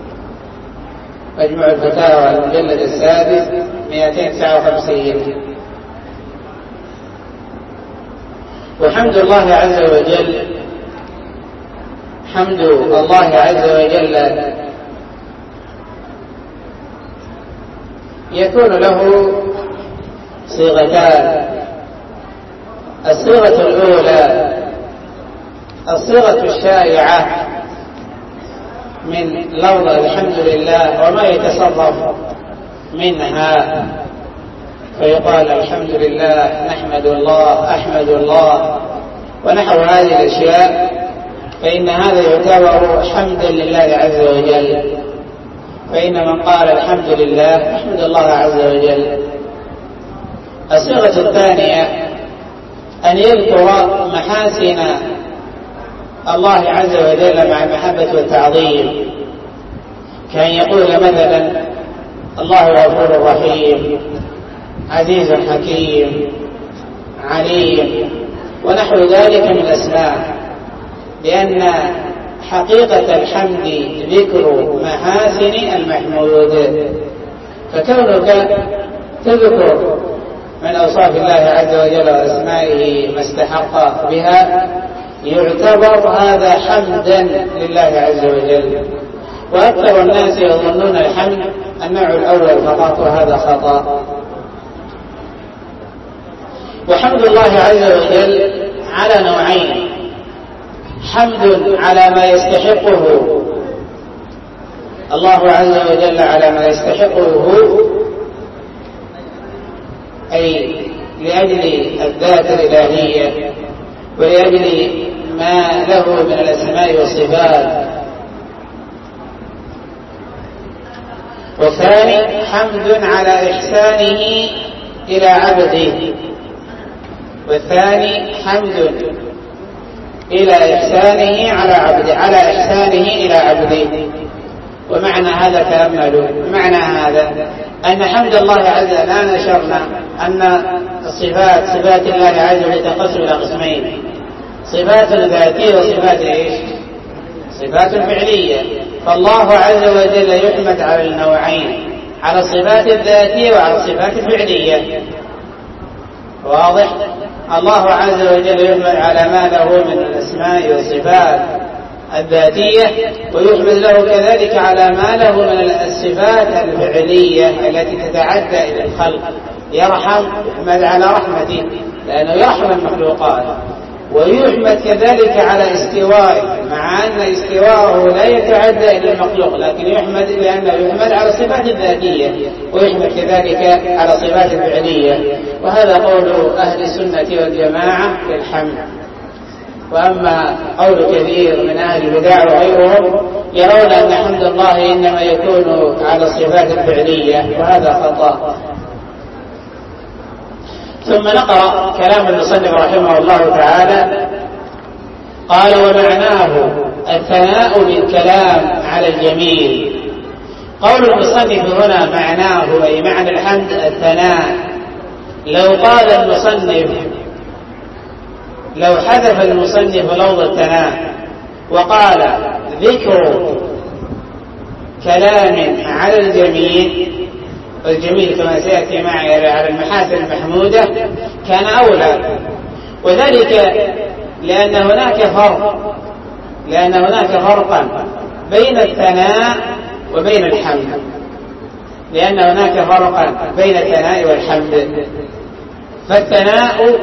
مجموع الفتاوى المجلد السادس مئتين وتسعة وخمسين. وحمد الله عز وجل، حمد الله عز وجل يكون له صيغتان. الصيغة الأولى الصيغة الشائعة من لفظ الحمد لله وما يتصرف منها، فيقال الحمد لله، نحمد الله، أحمد الله، ونحو هذه الأشياء، فإن هذا يعتبر حمدا لله عز وجل. فإن من قال الحمد لله يحمد الله عز وجل. الصيغة الثانية أن يذكر محاسن الله عز وجل مع المحبة والتعظيم، كأن يقول مثلا الله غفور رحيم، عزيز حكيم، عليم، ونحو ذلك من الأسماء، لأن حقيقة الحمد ذكر محاسن المحمود. فكونك تذكر من أوصاف الله عز وجل وأسمائه ما استحق بها يعتبر هذا حمدا لله عز وجل. وأكثر الناس يظنون الحمد النوع الأول فقط، وهذا خطأ. وحمد الله عز وجل على نوعين: حمد على ما يستحقه الله عز وجل على ما يستحقه، أي لأجل الذات الإلهية ولأجل ما له من الأسماء والصفات. والثاني حمد على إحسانه إلى عبده، والثاني حمد إلى إحسانه على عبده على إحسانه إلى عبده. ومعنى هذا تأملوا، معنى هذا أن حمد الله عز وجل لا نشرنا أن الصفات صفات الله عز وجل تنقسم إلى قسمين: صفات ذاتية وصفات إيش؟ صفات فعلية. فالله عز وجل يحمد على النوعين، على الصفات الذاتية وعلى الصفات الفعلية. واضح؟ الله عز وجل يحمد على ما له من الأسماء والصفات الذاتية، ويحمد له كذلك على ما له من الصفات الفعلية التي تتعدى إلى الخلق. يرحم، يحمد على رحمته لأنه يرحم المخلوقات، ويحمد كذلك على استوائه، مع أن استواءه لا يتعدى إلى المخلوق، لكن يحمد لأنه يحمد على الصفات الذاتية، ويحمد كذلك على الصفات الفعلية. وهذا قول أهل السنة والجماعة في الحمد. وأما قول كثير من أهل البدع وغيرهم يرون أن حمد الله إنما يكون على الصفات الفعلية، وهذا خطأ. ثم نقرأ كلام المصنف رحمه الله تعالى. قال: ومعناه الثناء بالكلام على الجميل. قول المصنف هنا معناه أي معنى الحمد الثناء. لو قال المصنف لو حذف المصنف لفظ الثناء وقال ذكر كلام على الجميل، والجميل كما سيأتي معي على المحاسن المحمودة، كان أولى. وذلك لأن هناك فرق لأن هناك فرقا بين الثناء وبين الحمد لأن هناك فرقا بين الثناء والحمد. فالثناء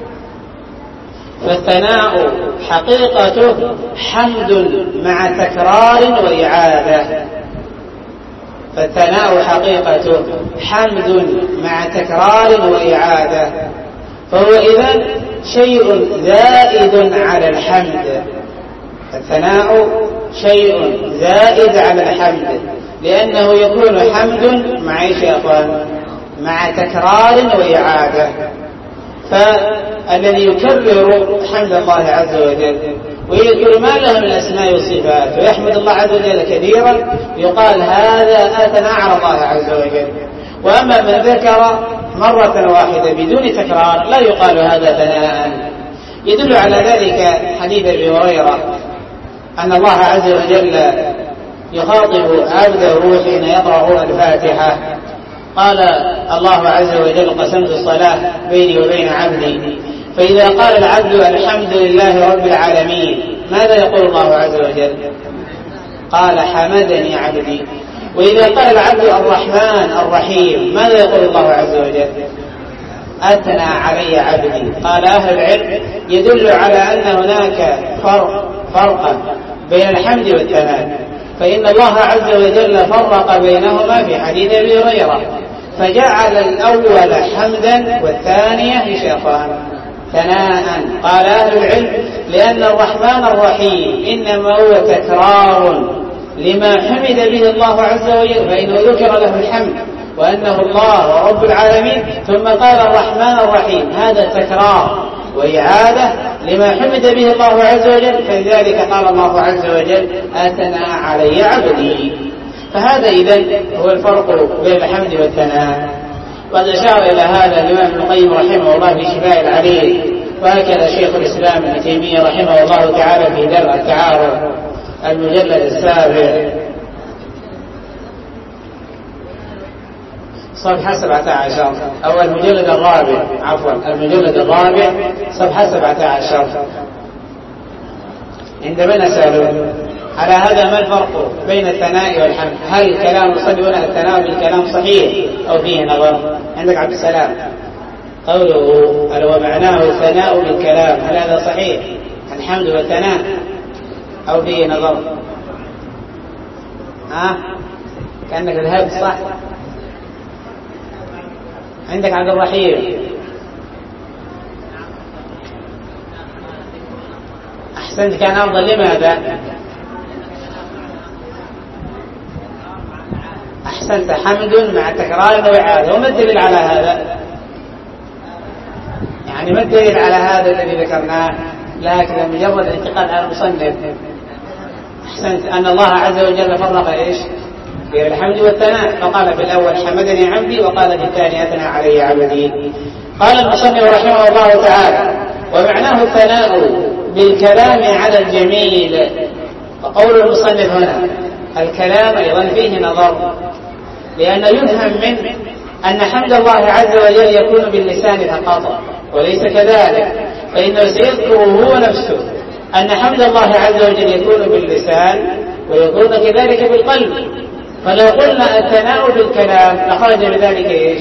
فالثناء حقيقته حمد مع تكرار وإعادة. فالثناء حقيقته حمد مع تكرار وإعادة، فهو إذن شيء زائد على الحمد. الثناء شيء زائد على الحمد، لأنه يكون حمد مع ايش يا أخوان؟ مع تكرار وإعادة. فالذي يكرر حمد الله عز وجل ويذكر ما له من الأسماء والصفات ويحمد الله عز وجل كثيرا يقال هذا أثنى على الله عز وجل. وأما من ذكر مرة واحدة بدون تكرار لا يقال هذا ثناء. يدل على ذلك حديث أبي هريرة أن الله عز وجل يخاطب عبده حين يقرأ الفاتحة. قال الله عز وجل: قسمت الصلاة بيني وبين عبدي. فإذا قال العبد الحمد لله رب العالمين ماذا يقول الله عز وجل؟ قال: حمدني عبدي. وإذا قال العبد الرحمن الرحيم ماذا يقول الله عز وجل؟ أثنى علي عبدي. قال أهل العلم يدل على أن هناك فرق فرقا بين الحمد والثناء، فإن الله عز وجل فرق بينهما في حديث أبي هريرة فجعل الأول حمدا والثانية شيطان ثناء. قال أهل العلم لأن الرحمن الرحيم إنما هو تكرار لما حمد به الله عز وجل، فإنه ذكر له الحمد وأنه الله ورب العالمين، ثم قال الرحمن الرحيم، هذا تكرار وإعادة لما حمد به الله عز وجل، فلذلك قال الله عز وجل أثنى علي عبدي. فهذا إذن هو الفرق بين الحمد والثناء. وقد أشار إلى هذا الإمام ابن القيم رحمه الله في شفاء العليل، وهكذا شيخ الإسلام ابن تيمية رحمه الله تعالى في درء التعارض المجلد السابع صفحة سبعة عشر، أو المجلد الرابع عفوا المجلد الرابع صفحة سبعة عشر. عندما نسأل على هذا ما الفرق بين الثناء والحمد؟ هل كلام المصنف هنا الثناء بالكلام صحيح أو فيه نظر؟ عندك عبد السلام قوله هل هو معناه الثناء بالكلام، هل هذا صحيح الحمد والثناء أو فيه نظر؟ ها كأنك ذهبت صح. عندك عبد الرحيم أحسنت، كان أفضل. لماذا؟ أحسنت، حمد مع تكرار وإعادة. وما الدليل على هذا؟ يعني ما الدليل على هذا الذي ذكرناه؟ لكن مجرد الانتقال على المصنف. أحسنت، أن الله عز وجل فرق إيش بين الحمد والثناء، فقال في الأول حمدني عبدي، وقال في الثاني أثنى علي عبدي. قال المصنف رحمه الله تعالى ومعناه الثناء بالكلام على الجميل. وقول المصنف هنا الكلام أيضا فيه نظر، لأن يفهم منه أن حمد الله عز وجل يكون باللسان فقط، وليس كذلك، فإنه سيذكر هو نفسه أن حمد الله عز وجل يكون باللسان ويكون كذلك بالقلب. فلو قلنا الثناء بالكلام لخرج بذلك إيش؟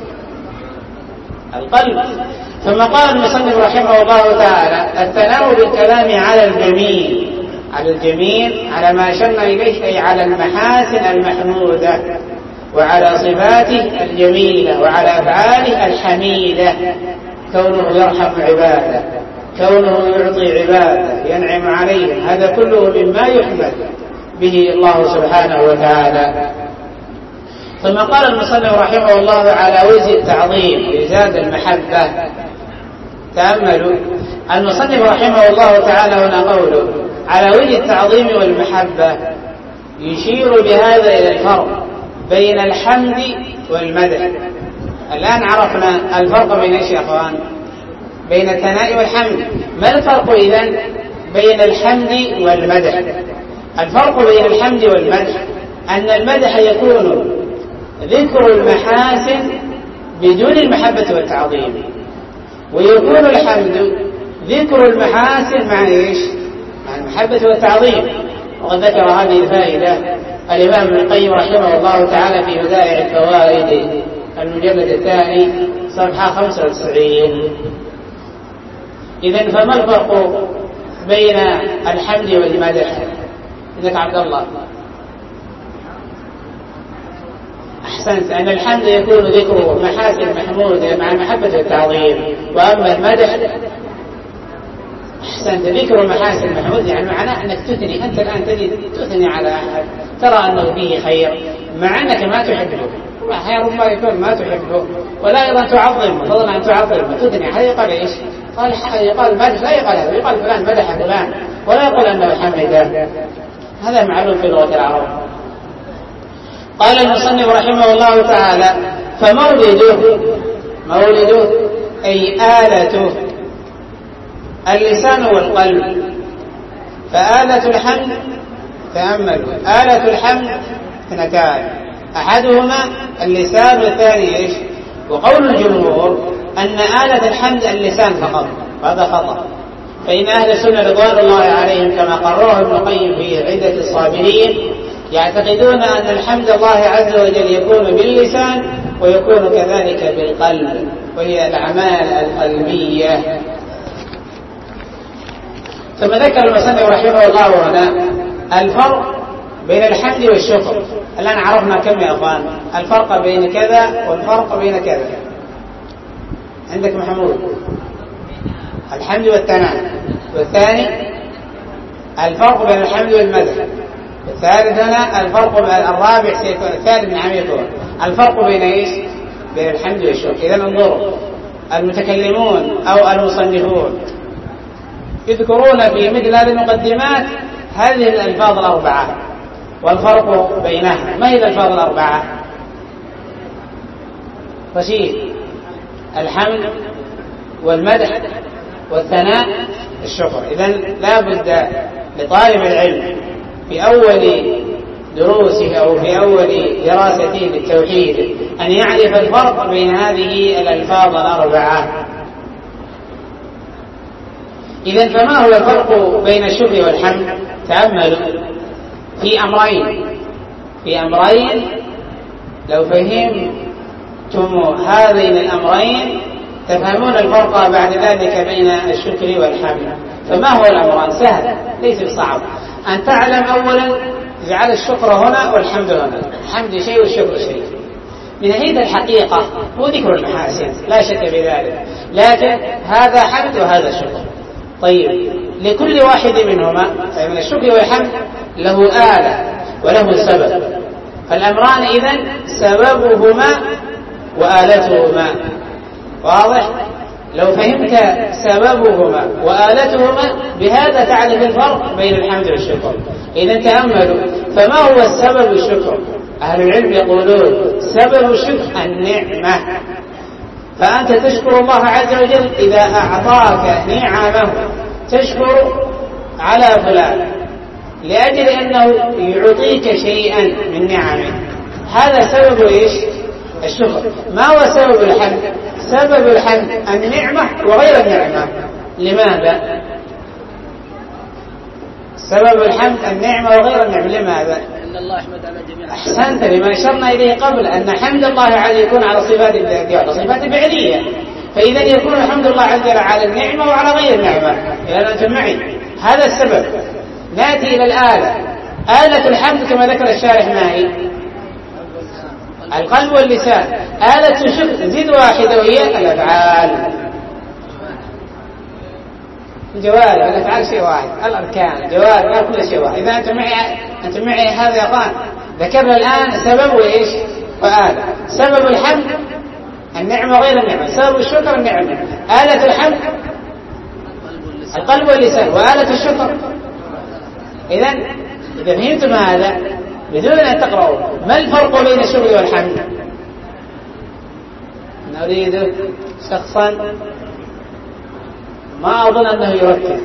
القلب. ثم قال المصنف رحمه الله تعالى الثناء بالكلام على الجميل، على الجميل على ما أشرنا إليه، أي على المحاسن المحمودة وعلى صفاته الجميلة وعلى أفعاله الحميدة، كونه يرحم عباده، كونه يعطي عباده، ينعم عليهم، هذا كله مما يحمد به الله سبحانه وتعالى. ثم قال المصنف رحمه الله على وجه التعظيم وإزاد المحبة. تأملوا المصنف رحمه الله تعالى هنا قوله على وجه التعظيم والمحبة، يشير بهذا إلى الفرق بين الحمد والمدح. الآن عرفنا الفرق بين ايش يا اخوان؟ بين الثناء والحمد. ما الفرق إذن بين الحمد والمدح؟ الفرق بين الحمد والمدح أن المدح يكون ذكر المحاسن بدون المحبة والتعظيم، ويكون الحمد ذكر المحاسن مع ايش؟ مع المحبة والتعظيم. وقد ذكر هذه الفائدة الإمام ابن القيم رحمه الله تعالى في بدائع الفوائد المجلد الثاني صفحة خمسة وتسعين. إذن فما الفرق بين الحمد والمدح؟ إذن عبد الله أحسنت، أن الحمد يكون ذكره محاسن محمودة مع المحبة والتعظيم، وأما المدح أحسنت ذكر محاسن محمود، يعني معناه أنك تثني، أنت الآن تجد تثني على أحد ترى أنه فيه خير مع أنك ما تحبه، ربما يكون ما تحبه، ولا أيضا تعظم، فضلا أن تعظم تثني. هذا يقال إيش؟ قال يقال مدح، لا يقال هذا، يقال فلان مدح فلان، ولا يقول أنه حمده. هذا معلوم في لغة العرب. قال المصنف رحمه الله تعالى فمولده، مولده أي آلته اللسان والقلب. فآلة الحمد، تأملوا، آلة الحمد اثنتان، أحدهما اللسان والثاني إيش؟ وقول الجمهور أن آلة الحمد اللسان فقط، هذا خطأ. فإن أهل السنة رضوان الله عليهم كما قرره ابن القيم في عدة الصابرين يعتقدون أن الحمد الله عز وجل يكون باللسان ويكون كذلك بالقلب، وهي الأعمال القلبية. ثم ذكر المصنف رحمه الله هنا الفرق بين الحمد والشكر. الآن عرفنا كم يا أخوان الفرق بين كذا والفرق بين كذا. عندك محمود الحمد والثناء، والثاني الفرق بين الحمد والمدح، الثالث هنا الفرق بين الرابع سيكون الثالث من عميقه الفرق بين ايش؟ بين الحمد والشكر. إذا انظروا المتكلمون أو المصنفون يذكرون في مثل هذه المقدمات هذه الألفاظ الأربعة والفرق بينها. ما هي الألفاظ الأربعة؟ رشيد الحمد والمدح والثناء الشكر. إذن لا بد لطالب العلم في أول دروسه أو في أول دراسته للتوحيد أن يعرف الفرق بين هذه الألفاظ الأربعة. إذن فما هو الفرق بين الشكر والحمد؟ تأملوا في أمرين في أمرين لو فهمتم هذين الأمرين تفهمون الفرق بعد ذلك بين الشكر والحمد. فما هو الأمران؟ سهل ليس بصعب. أن تعلم أولا جعل الشكر هنا والحمد هنا، الحمد شيء والشكر شيء. من حيث الحقيقة هو ذكر المحاسن لا شك بذلك، لكن هذا حمد وهذا شكر. طيب لكل واحد منهما من الشكر والحمد له آلة وله سبب، فالأمران إذن سببهما وآلتهما. واضح؟ لو فهمت سببهما وآلتهما بهذا تعرف الفرق بين الحمد والشكر. إذن تأملوا فما هو السبب الشكر؟ أهل العلم يقولون سبب الشكر النعمة، فأنت تشكر الله عز وجل إذا أعطاك نعمه، تشكر على فلان لأجل أنه يعطيك شيئا من نعمه، هذا سبب إيش؟ الشكر. ما هو سبب الحمد؟ سبب الحمد النعمة وغير النعمة. لماذا؟ سبب الحمد النعمة وغير النعمة. لماذا؟ إن الله يحمد على جميع. أحسنت لما أشرنا إليه قبل أن حمد الله عز يكون على صفات الذاتية وعلى صفات فعلية، فإذا يكون الحمد لله عز وجل على النعمة وعلى غير النعمة. إذا أنتم معي هذا السبب. نأتي إلى الآلة. آلة الحمد كما ذكر الشارح ما هي؟ القلب واللسان. آلة الشكر زيد واحدة وهي الأفعال. الجوارح الأفعال شيء واحد، الأركان الجوارح لا كل شيء واحد. إذا أنتم معي أنتم معي هذا يا أخوان. ذكرنا الآن سبب وإيش؟ وآلة. سبب الحمد النعمة وغير النعمة، سبب الشكر النعمة. آلة الحمد القلب واللسان، وآلة الشكر. إذا إذا فهمتم هذا بدون أن تقرأوا ما الفرق بين الشكر والحمد؟ نريد شخصا ما أظن أنه يركز.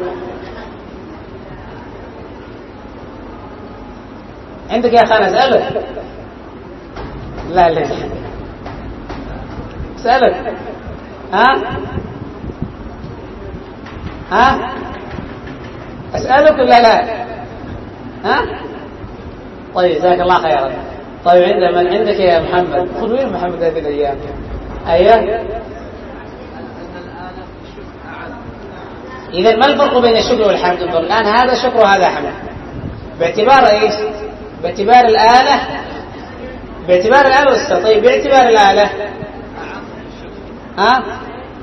عندك يا أخي أسألك؟ لا لا أسألك. ها ها أسألك ولا لا؟ ها طيب جزاك الله خيرا. طيب عند من عندك يا محمد؟ خذ وين محمد هذه الأيام؟ أيوه. إذا ما الفرق بين الشكر والحمد؟ الآن هذا شكر وهذا حمد باعتبار إيش؟ باعتبار الآلة باعتبار الآلة والسبب. طيب باعتبار الآلة ها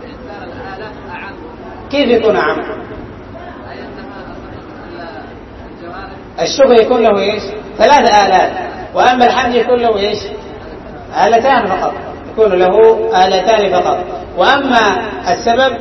كيف يكون أعم؟ الشكر يكون له إيش؟ ثلاث آلات، وأما الحمد يكون له إيش؟ آلتان فقط، يكون له آلتان فقط. وأما السبب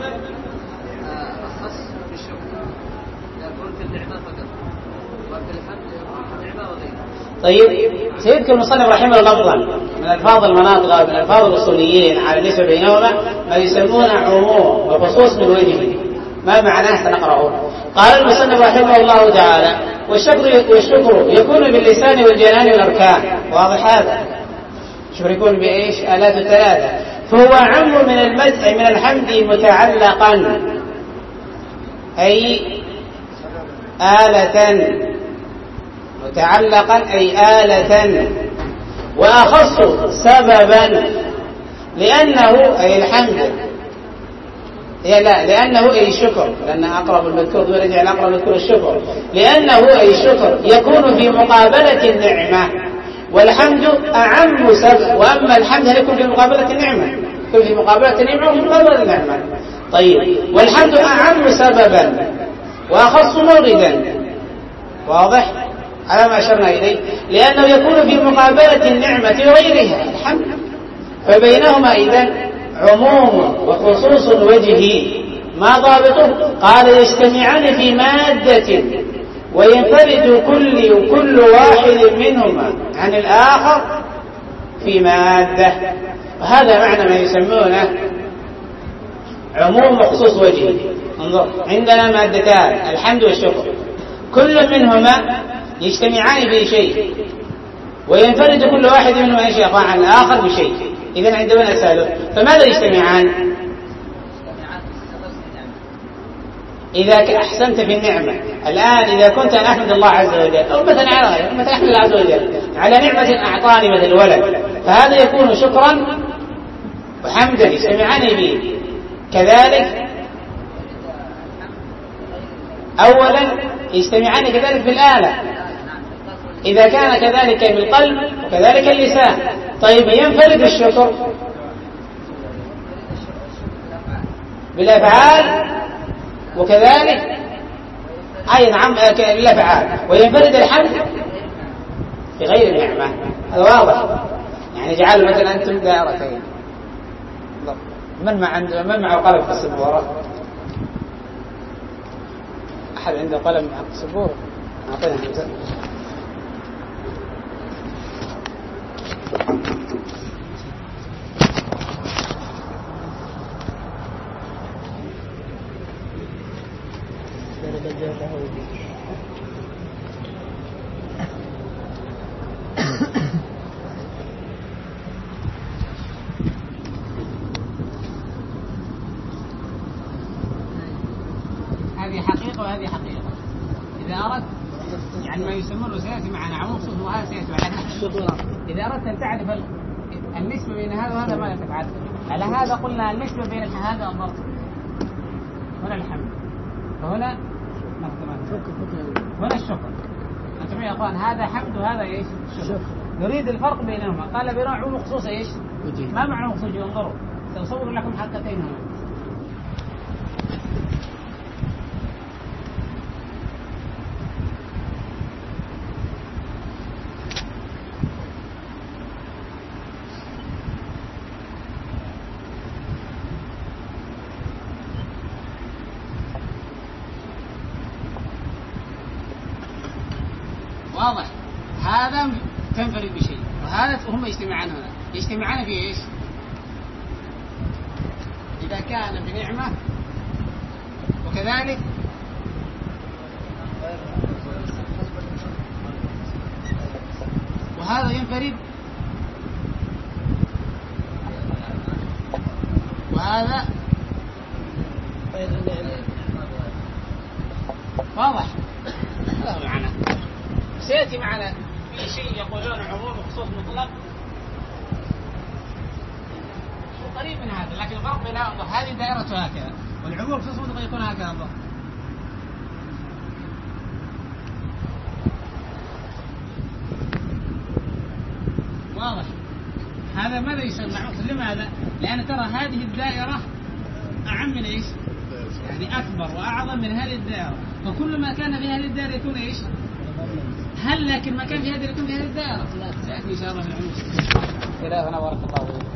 طيب سيذكر المصنف رحمه الله لفظا من الفاظ المناطق ومن الفاظ الاصوليين على النسبه بينهما ما يسمونه عموم وخصوص من وجهه. ما معناه سنقرأه. قال المصنف رحمه الله تعالى والشكر والشكر يكون باللسان والجنان والاركان. واضح هذا؟ الشكر يكون بايش؟ آلات الثلاثه. فهو عم من المدح من الحمد متعلقا، اي آلة متعلقا أي آلة، وأخص سببا لأنه أي الحمد هي لا لأنه أي الشكر، لأن أقرب المذكور ورجع الأقرب المذكور الشكر، لأنه أي الشكر يكون في مقابلة النعمة، والحمد أعم سبب. وأما الحمد هل يكون في مقابلة النعمة؟ يكون في مقابلة النعمة وفي مقابلة النعمة. طيب، والحمد أعم سببا وأخص موردا، واضح على ما أشرنا إليه، لأنه يكون في مقابلة النعمة وغيرها الحمد، فبينهما إذن عموم وخصوص وجهي. ما ضابطه؟ قال يجتمعان في مادة وينفرد كل كل واحد منهما عن الآخر في مادة، وهذا معنى ما يسمونه عموم وخصوص وجهي. انظر، عندنا مادتان الحمد والشكر، كل منهما يجتمعان في شيء وينفرد كل واحد منهما يا عن الآخر بشيء. إذن عندما نسأله فماذا يجتمعان؟ إذا أحسنت في النعمة الآن، إذا كنت أن أحمد الله عز وجل، أو مثلا على مثلا أحمد الله عز وجل على نعمة أعطاني مثل الولد، فهذا يكون شكرا وحمدا يجتمعان به. كذلك أولا يجتمعان كذلك في الآلة، إذا كان كذلك بالقلب وكذلك اللسان. طيب، ينفرد الشكر بالأفعال وكذلك أي نعم بالأفعال، وينفرد الحمد بغير النعمة. هذا واضح. يعني جعلوا مثلا أنتم دائرتين، من مع من معه قلم في السبورة؟ أحد عنده قلم في السبورة؟ أعطينا مثال. هذه حقيقة وهذه حقيقة. إذا أردت يعني ما يسمونه سيأتي معنا عموم صوت، وهذا سيأتي معنا. إذا أردت أن تعرف النسبة بين هذا وهذا ماذا تفعل؟ على هذا قلنا النسبة بين هذا والضرب، هنا الحمد، فهنا هنا الشكر. أنتم يا أخوان هذا حمد وهذا إيش؟ شكر. نريد الفرق بينهما. قال بنوع عموم خصوص إيش؟ ما معنى خصوص؟ انظروا سأصور لكم حلقتين هنا. واضح؟ هذا تنفرد بشيء وهذا هم يجتمعان هنا. يجتمعان في ايش؟ إذا كان بنعمة، وكذلك وهذا ينفرد وهذا واضح. هذا معنى سيأتي معنا في شيء يقولون عموم وخصوص مطلق، شو قريب من هذا، لكن الفرق بين هذه دائرة هكذا والعموم وخصوص مطلق يكون هكذا. الله واضح. هذا ماذا يسمى؟ لماذا؟ لأن ترى هذه الدائرة أعم من إيش؟ يعني أكبر وأعظم من هذه الدائرة، فكل ما كان في هذه الدائرة يكون إيش؟ هل لكن ما كان في هذه يكون في هذه الدائرة. لا سيأتي إن شاء الله في العموم. إلهنا بارك الله فيك.